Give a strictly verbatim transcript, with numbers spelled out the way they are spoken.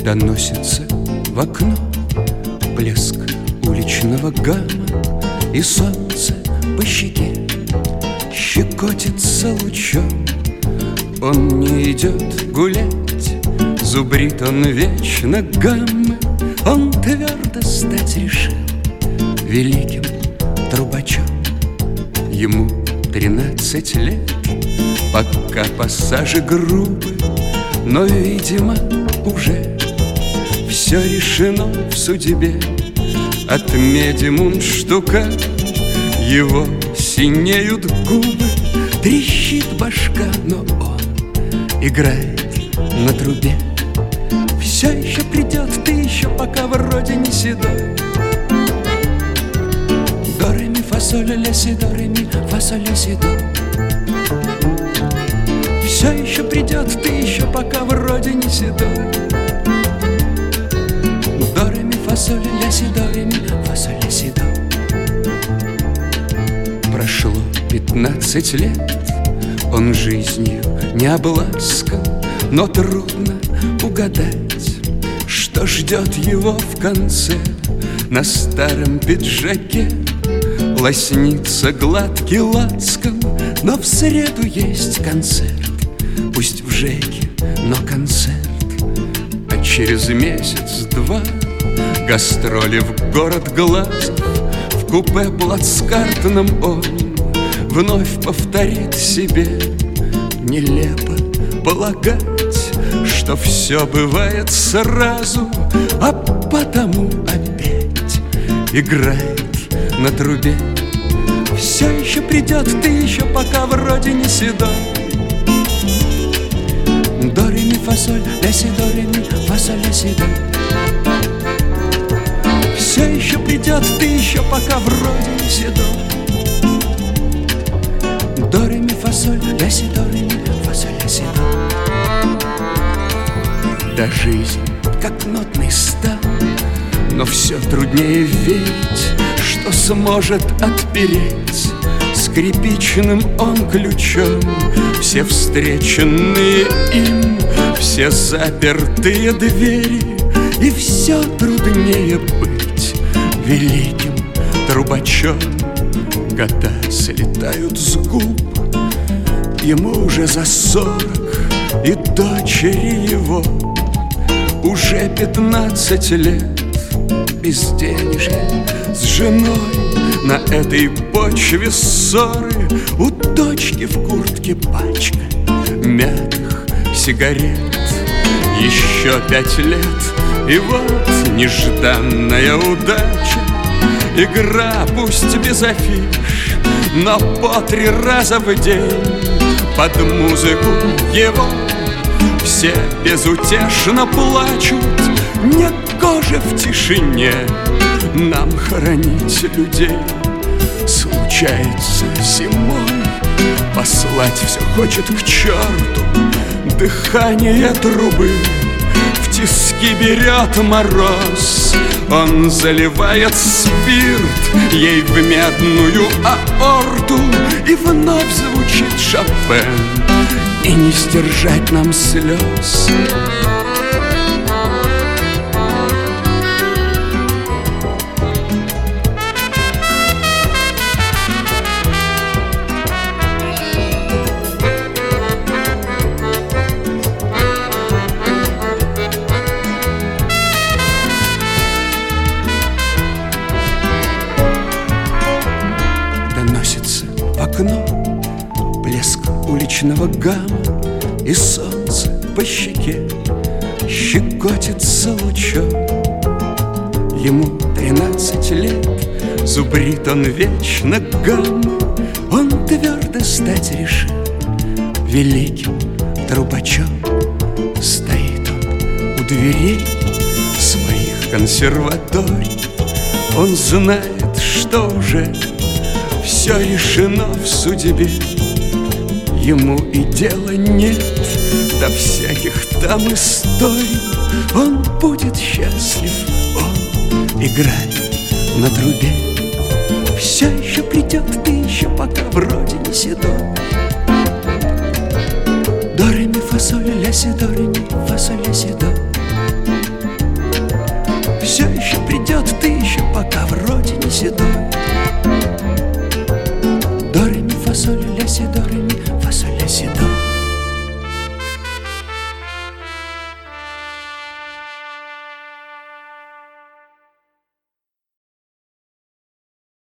Доносится в окно блеск уличного гамма, и солнце по щеке щекотится лучом. Он не идет гулять, зубрит он вечно гаммы. Он твердо стать решил великим трубачом. Ему тринадцать лет, пока пассажи грубы, но, видимо, уже все решено в судьбе. От меди мундштука его синеют губы, трещит башка, но он играет на трубе. Все еще придет, ты еще пока вроде не седой. До ре ми фа соль ля си, до ре ми фа соль ля си до. Все еще придет, ты еще пока вроде не седой. До ре ми фа соль ля си, до ре ми фа соль ля си до. Прошло пятнадцать лет, он жизнью не обласкан, но трудно угадать, что ждет его в конце. На старом пиджаке лоснится гладкий лацкан, но в среду есть концерт, пусть в ЖЭКе, но концерт. А через месяц-два гастроли в город Глазов. В купе плацкартном он вновь повторит себе: нелепо полагать, что все бывает сразу, а потому опять играет на трубе. Все еще придет, ты еще пока вроде не седой. До ре ми фа соль ля си, до ре ми фа соль ля си до. Все еще придет, ты еще пока вроде не седой. До ре ми фа соль ля си, до ре ми фа соль ля си до. Да жизнь как нотный стан, но все труднее верить, что сможет отпереть скрипичным он ключом все встреченные им, все запертые двери. И все труднее быть великим трубачом. Года слетают с губ, ему уже за сорок, и дочери его уже пятнадцать лет. Безденежье с женой на этой почве ссоры. У дочки в куртке пачка мятых сигарет. Еще пять лет, и вот нежданная удача. Игра пусть без афиш, но по три раза в день под музыку его все безутешно плачут. Нет кожи в тишине нам хоронить людей. Случается зимой послать все хочет к черту. Дыхание трубы в тиски берет мороз. Он заливает спирт ей в медную аорту, и вновь звучит Шопен, и не сдержать нам слез. Доносится в окно блеск уличного гамма, и солнце по щеке щекотится лучом. Ему тринадцать лет, зубрит он вечно гамму. Он твердо стать решил великим трубачом. Стоит он у дверей своих консерваторий. Он знает, что уже все решено в судьбе. Ему и дела нет до всяких там историй. Он будет счастлив, он играет на трубе. Все еще придет, ты еще пока вроде не седой. До ре ми фа соль ля си, до ре ми фа соль ля си до. все еще придет, ты еще пока